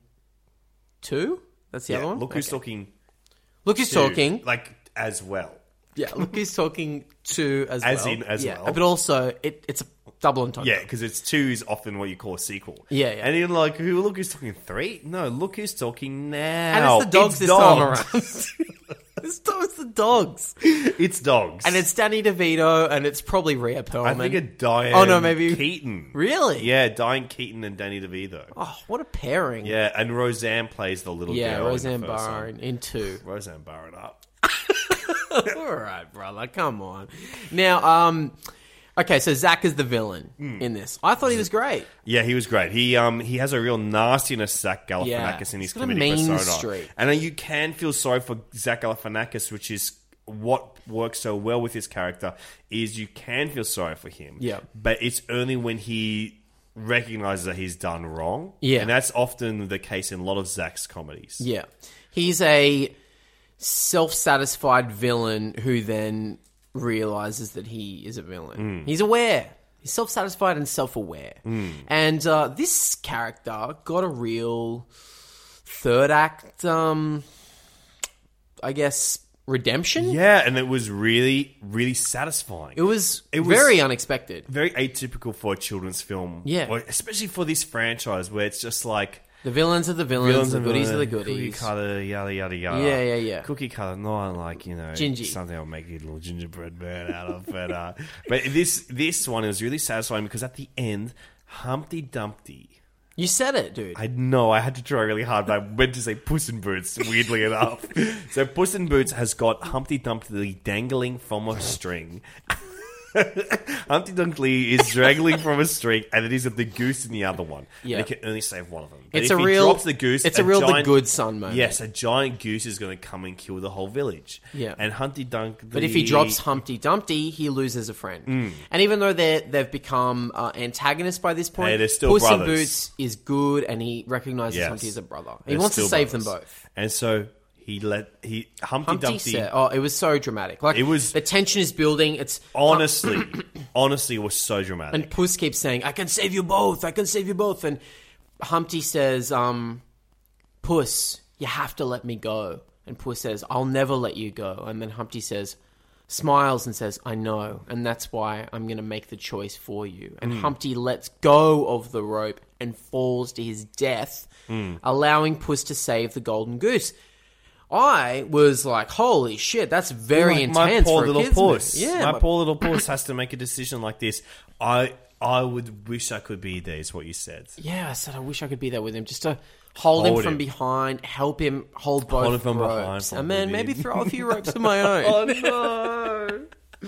two? That's the yeah. other one? Look Who's Okay. Talking Look who's two, talking. like, as well. Yeah, look who's talking two as, As well. in as yeah, well. But also, it, it's a double entendre. Yeah, because it's two is often what you call a sequel. Yeah, yeah. And you're like, who? Look Who's Talking three? No, Look Who's Talking Now. And it's the dogs It's this dogs. time around. This time it's the dogs. It's dogs. And it's Danny DeVito, and it's probably Rhea Perlman. I think it's Diane Oh, no, maybe- Keaton. Really? Yeah, Diane Keaton and Danny DeVito. Oh, what a pairing. Yeah, and Roseanne plays the little Yeah, girl. in Roseanne the first Barr one. in, in two. Roseanne Barr it up. All right, brother, come on. Now, um, okay, so Zach is the villain Hmm. in this. I thought he was great. Yeah, he was great. He um he has a real nastiness, Zach Galifianakis, Yeah. in his He's got a comedic mean persona. streak. And uh, you can feel sorry for Zach Galifianakis, which is what works so well with his character, is you can feel sorry for him. Yeah. But it's only when he recognizes that he's done wrong. Yeah. And that's often the case in a lot of Zach's comedies. Yeah. He's a self-satisfied villain who then realizes that he is a villain. He's aware. He's self-satisfied and self-aware. And uh, this character got a real third act, um, I guess, redemption? Yeah, and it was really, really satisfying. It was, It was- very unexpected. Very atypical for a children's film. Yeah. Or especially for this franchise where it's just like... The villains are the villains, the and goodies are the Cookie goodies. cutter, yada, yada, yada. Yeah, yeah, yeah. Cookie cutter, not like, you know... Gingy. Something I'll make a little gingerbread man out of. But, uh, but this, this one is really satisfying because at the end, Humpty Dumpty... You said it, dude. I know, I had to try really hard, but I went to say Puss in Boots, weirdly enough. So Puss in Boots has got Humpty Dumpty dangling from a string. Humpty Dumpty is dangling from a string, and it is the goose in the other one. Yeah. And he can only save one of them. But It's if a he real- drops the goose, it's a real the giant, good son moment. Yes, a giant goose is going to come and kill the whole village. Yeah. And Humpty Dumpty... But if he drops Humpty Dumpty, he loses a friend. Mm. And even though they they've become uh, antagonists by this point, Hey, they're still Puss in brothers. Boots is good, and he recognizes Yes. Humpty as a brother. He They're wants to still save brothers. them both. And so he let... he Humpty, Humpty Dumpty... said, "Oh, it was so dramatic. Like It was- the tension is building. It's Honestly, honestly, it was so dramatic. and Puss keeps saying, "I can save you both. I can save you both." And Humpty says, um, "Puss, you have to let me go." And Puss says, "I'll never let you go." And then Humpty says, smiles and says, "I know, and that's why I'm going to make the choice for you." And Hmm. Humpty lets go of the rope and falls to his death, Hmm. allowing Puss to save the golden goose. I was like, "Holy shit, that's very Like, intense my poor for a little kids' puss. movie." Yeah, my but- poor little puss has to make a decision like this. I I would wish I could be there. Is what you said. Yeah, I said I wish I could be there with him, just to hold, him Hold from him. behind, help him hold both Hold him from ropes, behind from and then within. maybe throw a few ropes of my own. Oh no!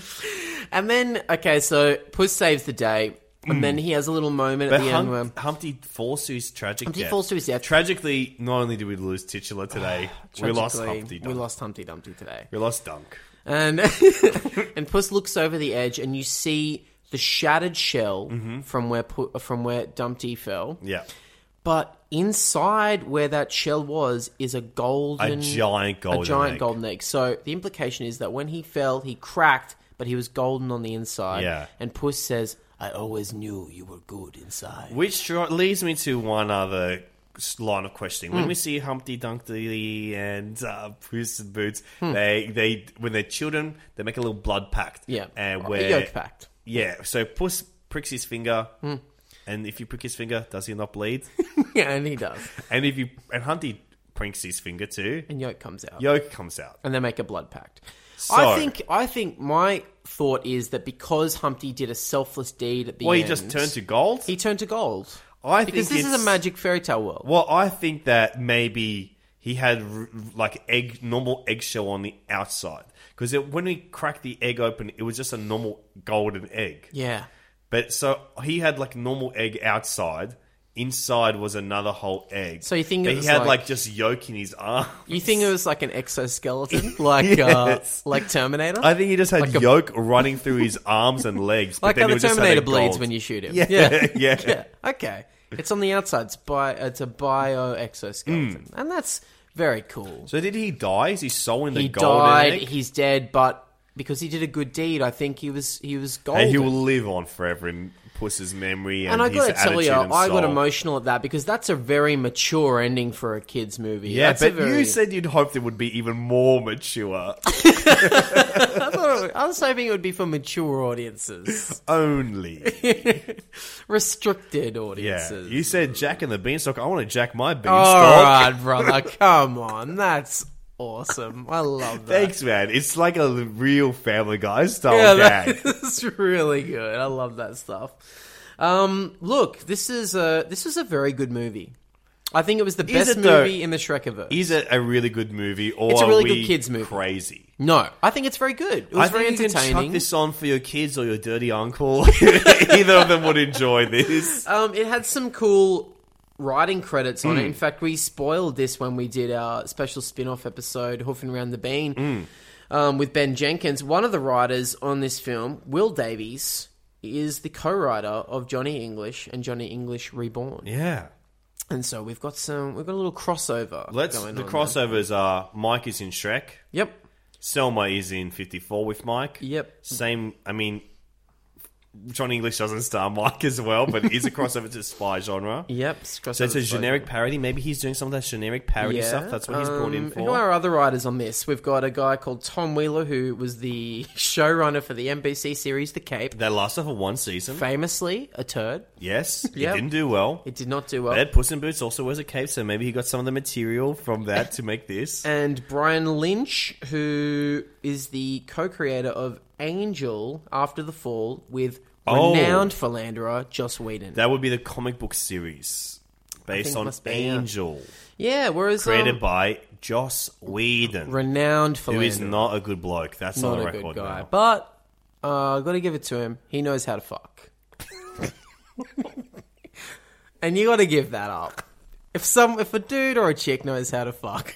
And then, okay, so Puss saves the day, and then he has a little moment But at the Hum- end where Humpty falls to his tragic Humpty death. falls to his death. Tragically, not only did we lose titular today, we lost tragically, Humpty. we Dunk. lost Humpty Dumpty today. We lost Dunk. And and Puss looks over the edge, and you see the shattered shell from where Pu- from where Dumpty fell. Yeah, But inside where that shell was is a golden... A giant golden A giant egg. golden egg. So the implication is that when he fell, he cracked, but he was golden on the inside. Yeah. And Puss says, "I always knew you were good inside." which dro- leads me to one other s- line of questioning. Hmm. When we see Humpty Dumpty and uh, Puss in Boots, Hmm. they they when they're children, they make a little blood pact. Yeah. and A where yolk pact. Yeah, so Puss pricks his finger, Hmm. and if you prick his finger, does he not bleed? Yeah, and he does. And if you and Humpty pricks his finger too, And yolk comes out. yolk comes out. And they make a blood pact. So, I think I think my thought is that because Humpty did a selfless deed at the well, end, he just turned to gold. He turned to gold. I because think this is it's- a magic fairy tale world. Well, I think that maybe he had r- like egg, normal eggshell on the outside because when we cracked the egg open, it was just a normal golden egg. Yeah. But so he had like a normal egg outside. Inside was another whole egg. So you think but it he was had like- like, just yolk in his arm. You think it was like an exoskeleton, like Yes. uh, like Terminator? I think he just had Like a- yolk running through his arms and legs. But like then how he the just had a Terminator bleeds gold. when you shoot him. Yeah, yeah, yeah. yeah. Okay, it's on the outside. It's bi- It's a bio exoskeleton, and that's very cool. So did he die? Is his soul in the He golden died. egg? He's dead, but because he did a good deed, I think he was he was golden. And he will live on forever in Puss's memory and, And I his gotta tell attitude you, and I got soul. emotional at that because that's a very mature ending for a kids' movie. Yeah, That's but a very... you said you'd hoped it would be even more mature. I, thought it- I was hoping it would be for mature audiences, Only. restricted Yeah. audiences. You said Jack and the Beanstalk. I want to jack my beanstalk. All right, brother, come on, that's awesome. I love that. Thanks, man. It's like a real Family Guy style Yeah, gag. that's really good. I love that stuff. Um, look, this is a this is a very good movie. I think it was the Is best it though? movie in the Shrekiverse. Is it a really good movie, or It's a really are we good kids movie. crazy? No, I think it's very good. It was I very think you can entertaining. chuck this on for your kids or your dirty uncle. Either of them would enjoy this. Um, it had some cool writing credits on it. Mm. In fact, we spoiled this when we did our special spin-off episode, Hoofing Around the Bean, Mm. um, with Ben Jenkins. One of the writers on this film, Will Davies, is the co-writer of Johnny English and Johnny English Reborn. Yeah. And so we've got some, we've got a little crossover. Let's. going The on crossovers are Mike is in Shrek. There. Yep. Selma is in fifty-four with Mike. Yep. Same. I mean, Johnny English doesn't star Mike as well, but it is a crossover to spy genre. Yep. it's So it's a crossover generic spoken. parody. Maybe he's doing some of that generic parody Yeah, stuff. That's what he's brought in um, for. Who are other writers on this? We've got a guy called Tom Wheeler, who was the showrunner for the N B C series The Cape. That lasted for one season. Famously, a turd. Yes, it Yep. didn't do well. It did not do well. But Puss in Boots also wears a cape, so maybe he got some of the material from that to make this. And Brian Lynch, who is the co-creator of Angel After the Fall with Oh. renowned philanderer Joss Whedon. That would be the comic book series based think it on must be, yeah. Angel, yeah, whereas created um, by Joss Whedon, renowned who philanderer. is not a good bloke. That's not on the a record good guy, now. but uh, got to give it to him. He knows how to fuck, and you got to give that up. If some, if a dude or a chick knows how to fuck,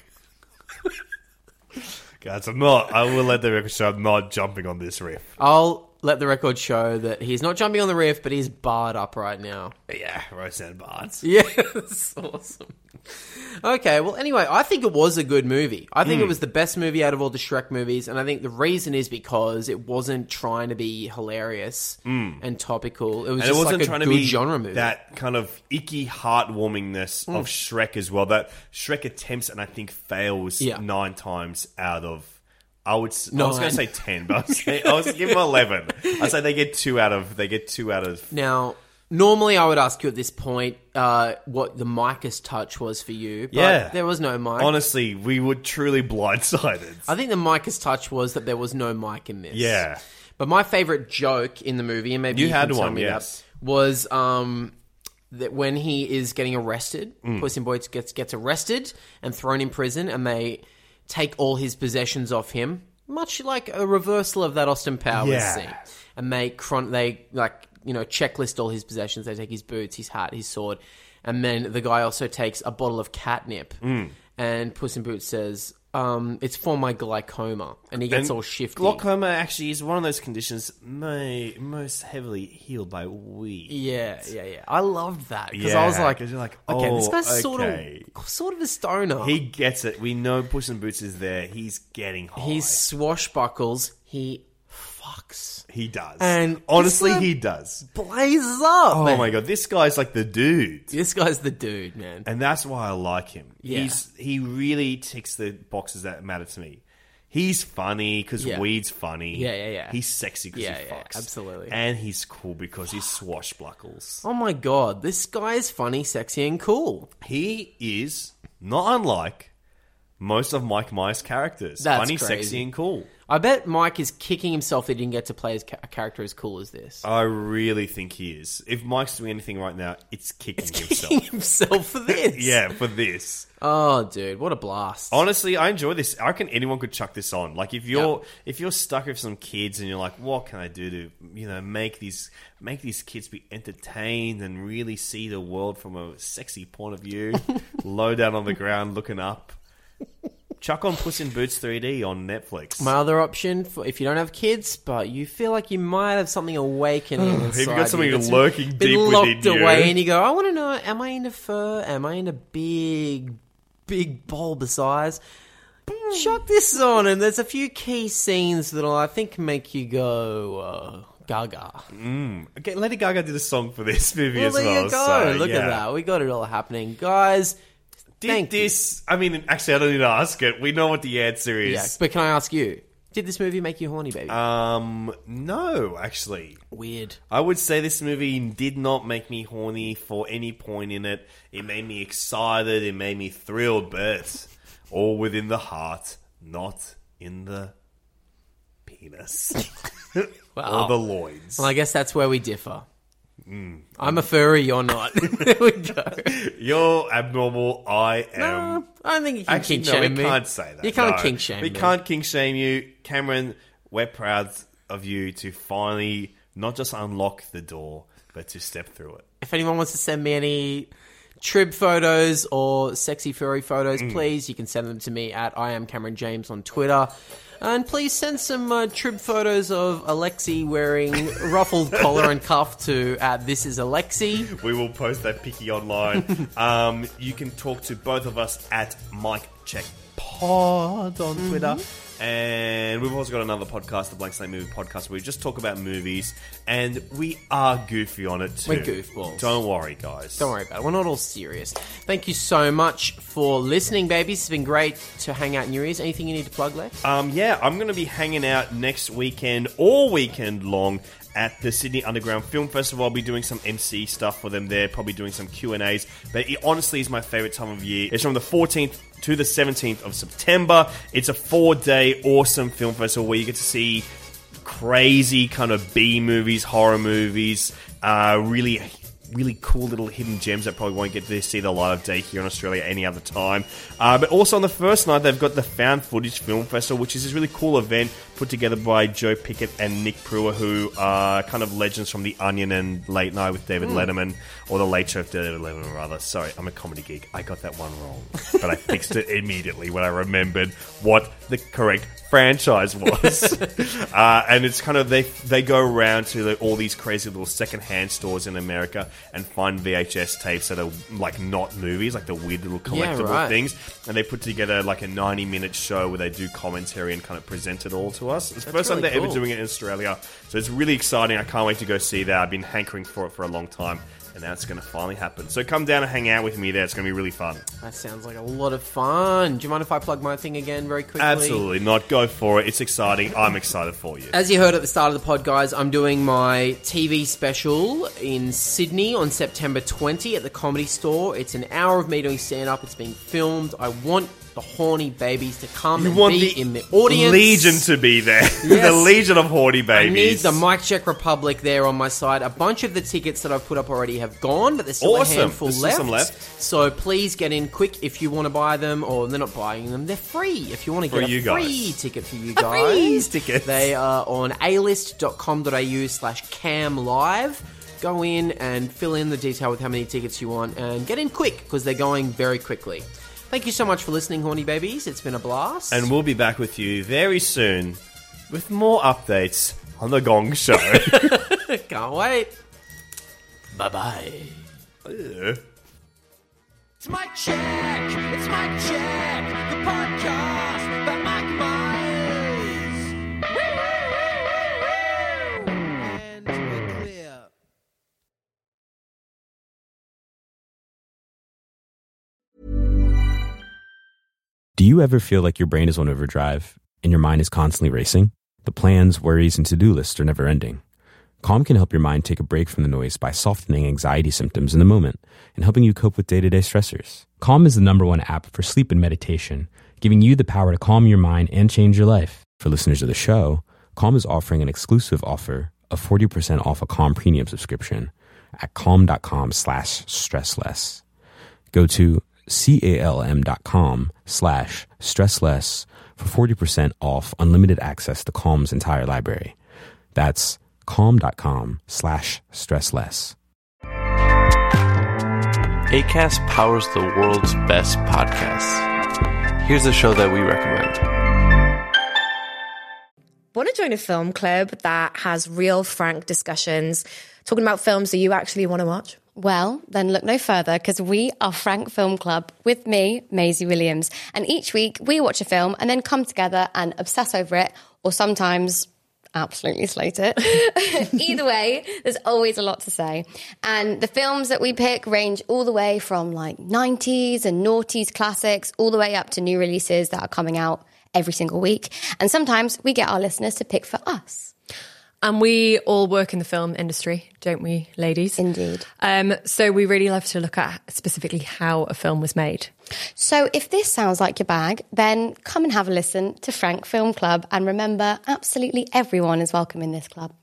Guys, I'm not. I will let the record show I'm not jumping on this riff. I'll let the record show that he's not jumping on the riff, but he's barred up right now. Yeah, Roseanne Barnes. Yeah, that's awesome. Okay, well, anyway, I think it was a good movie. I think Mm. it was the best movie out of all the Shrek movies, and I think the reason is because it wasn't trying to be hilarious Mm. and topical. It was And just it wasn't like a trying good to be genre movie. that kind of icky heartwarmingness Mm. of Shrek as well. That Shrek attempts and I think fails Yeah. nine times out of. I would. s- I was Nine. going to say ten, but I was, saying, I was give them eleven. I'd say they get two out of. They get two out of. Now, normally I would ask you at this point uh, what the Micah's touch was for you, but Yeah. there was no mic. Honestly, we were truly blindsided. I think the Micah's touch was that there was no mic in this. Yeah. But my favourite joke in the movie, and maybe You you, had can tell one, me yes. that, was um, that when he is getting arrested, Mm. Puss in Boots gets gets arrested and thrown in prison, and they take all his possessions off him, much like a reversal of that Austin Powers Yeah. scene. And they chron- they like you know checklist all his possessions. They take his boots, his hat, his sword, and then the guy also takes a bottle of catnip. Mm. And Puss in Boots says, um, "It's for my glaucoma," and he gets And all shifty. Glaucoma actually is one of those conditions may, most heavily healed by weed. Yeah, yeah, yeah. I loved that because Yeah, I was like, 'cause you're like, okay, this oh, guy's sort okay. of, sort of a stoner. He gets it. We know Puss in Boots is there. He's getting high. he swashbuckles. He fucks. He does. And honestly, this guy he does. Blazes up. Oh man. my god, this guy's like the dude. This guy's the dude, man. And that's why I like him. Yeah. He's he really ticks the boxes that matter to me. He's funny because Yeah. weed's funny. Yeah, yeah, yeah. He's sexy because Yeah, he yeah, fucks. absolutely. And he's cool because he swashbuckles. Oh my god, this guy is funny, sexy, and cool. He is not unlike most of Mike Myers' characters. That's Funny, crazy. sexy, and cool. I bet Mike is kicking himself that he didn't get to play his ca- a character as cool as this. I really think he is. If Mike's doing anything right now, it's kicking It's himself. kicking himself for this. Yeah, for this. Oh, dude, what a blast! Honestly, I enjoy this. I reckon anyone could chuck this on. Like, if you're Yep. if you're stuck with some kids and you're like, what can I do to, you know, make these make these kids be entertained and really see the world from a sexy point of view, low down on the ground, looking up. Chuck on Puss in Boots three D on Netflix. My other option, for if you don't have kids, but you feel like you might have something awakening inside Have you got something that's lurking been deep locked within you? away, and you go, I want to know, am I into fur? Am I into big, big bulbous eyes? Chuck this on, and there's a few key scenes that'll, I think, make you go, uh, gaga. Mm. Okay, Lady Gaga did a song for this movie Well, as there well. you go. So, Look yeah. at that. We got it all happening. Guys, Did thank you. this... I mean, actually, I don't need to ask it. We know what the answer is. Yeah, but can I ask you, did this movie make you horny, baby? Um, no, actually. Weird. I would say this movie did not make me horny for any point in it. It made me excited. It made me thrilled, but all within the heart, not in the penis. Wow. Or the loins. Well, I guess that's where we differ. Mm. I'm a furry, you're not. There we go. You're abnormal, I am... No, I don't think you can Actually, kink no, shame we me. can't say that. You can't no. kink shame We me. can't kink shame you. Cameron, we're proud of you to finally not just unlock the door, but to step through it. If anyone wants to send me any trib photos or sexy furry photos, Mm. please, you can send them to me at I am Cameron James on Twitter. And please send some uh, trib photos of Alexi wearing ruffled collar and cuff to at This Is Alexi. We will post that picky online. um, you can talk to both of us at Mike Check Pod on Twitter. And we've also got another podcast, the Blank Slate Movie Podcast, where we just talk about movies. And we are goofy on it too. We're goofballs. Don't worry, guys. Don't worry about it. We're not all serious. Thank you so much for listening, babies. It's been great to hang out in your ears. Anything you need to plug, Lex? Um, yeah, I'm going to be hanging out next weekend, all weekend long, at the Sydney Underground Film Festival. I'll be doing some M C stuff for them there, probably doing some Q and A's. But it honestly is my favourite time of year. It's from the fourteenth to the seventeenth of September. It's a four-day awesome film festival where you get to see crazy kind of B movies, horror movies, uh, really... really cool little hidden gems that probably won't get to see the light of day here in Australia any other time. Uh, but also on the first night, they've got the Found Footage Film Festival, which is this really cool event put together by Joe Pickett and Nick Pruitt, who are kind of legends from The Onion and Late Night with David Mm. Letterman, or The Late Show with David Letterman, rather. Sorry, I'm a comedy geek. I got that one wrong. But I fixed it immediately when I remembered what the correct franchise was. uh, and it's kind of, they they go around to the, all these crazy little secondhand stores in America and find V H S tapes that are like not movies, like the weird little collectible Yeah, right. things. And they put together like a ninety minute show where they do commentary and kind of present it all to us. It's the That's first time really they're ever cool. doing it in Australia. So it's really exciting. I can't wait to go see that. I've been hankering for it for a long time. And now it's going to finally happen. So come down and hang out with me there. It's going to be really fun. That sounds like a lot of fun. Do you mind if I plug my thing again very quickly? Absolutely not. Go for it. It's exciting. I'm excited for you. As you heard at the start of the pod, guys, I'm doing my T V special in Sydney on September twentieth at the Comedy Store. It's an hour of me doing stand-up. It's being filmed. I want the horny babies to come You and want be the in the audience. Legion to be there. Yes. The Legion of horny I need babies. the Mike Check Republic there on my side. A bunch of the tickets that I've put up already have gone, but there's still Awesome. a handful There's still left. some left. So please get in quick if you want to buy them, or they're not buying them. They're free if you want to For get a you free guys. ticket for you A guys. free ticket. They are on alist.com.au slash cam live. Go in and fill in the detail with how many tickets you want and get in quick because they're going very quickly. Thank you so much for listening, horny babies. It's been a blast. And we'll be back with you very soon with more updates on The Gong Show. Can't wait. Bye-bye. Ugh. It's Mike Check. It's Mike Check. The podcast by Mike Myers. And we're clear. Do you ever feel like your brain is on overdrive and your mind is constantly racing? The plans, worries, and to-do lists are never ending. Calm can help your mind take a break from the noise by softening anxiety symptoms in the moment and helping you cope with day-to-day stressors. Calm is the number one app for sleep and meditation, giving you the power to calm your mind and change your life. For listeners of the show, Calm is offering an exclusive offer of forty percent off a Calm premium subscription at calm.com slash stressless. Go to calm.com slash stressless for forty percent off unlimited access to Calm's entire library. That's calm.com slash stressless. Acast powers the world's best podcasts. Here's a show that we recommend. Want to join a film club that has real, frank discussions, talking about films that you actually want to watch? Well, then look no further, because we are Frank Film Club with me, Maisie Williams. And each week we watch a film and then come together and obsess over it, or sometimes absolutely slate it. Either way, there's always a lot to say. And the films that we pick range all the way from like nineties and noughties classics, all the way up to new releases that are coming out every single week. And sometimes we get our listeners to pick for us. And we all work in the film industry, don't we, ladies? Indeed. Um, so we really love to look at specifically how a film was made. So if this sounds like your bag, then come and have a listen to Frank Film Club. And remember, absolutely everyone is welcome in this club.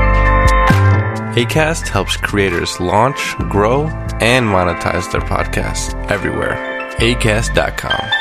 Acast helps creators launch, grow, and monetize their podcasts everywhere. acast dot com.